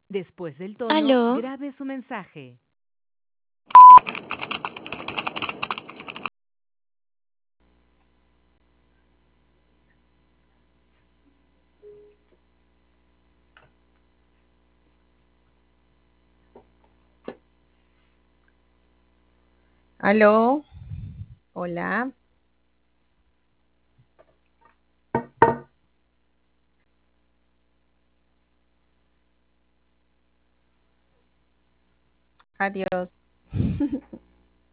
Después del tono, Aló, grabe su mensaje. Aló, hola. Adiós.